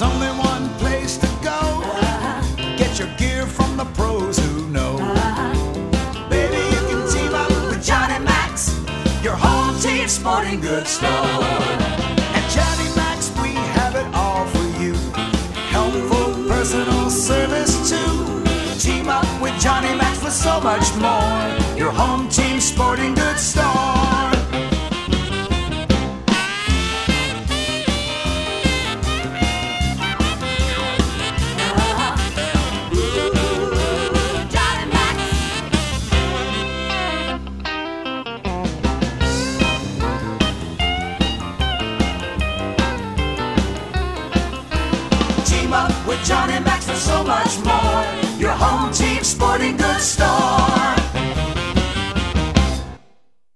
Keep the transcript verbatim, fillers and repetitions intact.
There's only one place to go. Get your gear from the pros who know. Baby, you can team up with Johnny Max, your home team sporting goods store. At Johnny Max, we have it all for you. Helpful personal service too. Team up with Johnny Max for so much more. Your home team sporting goods store. With Johnny Max for so much more. Your home team sporting goods store.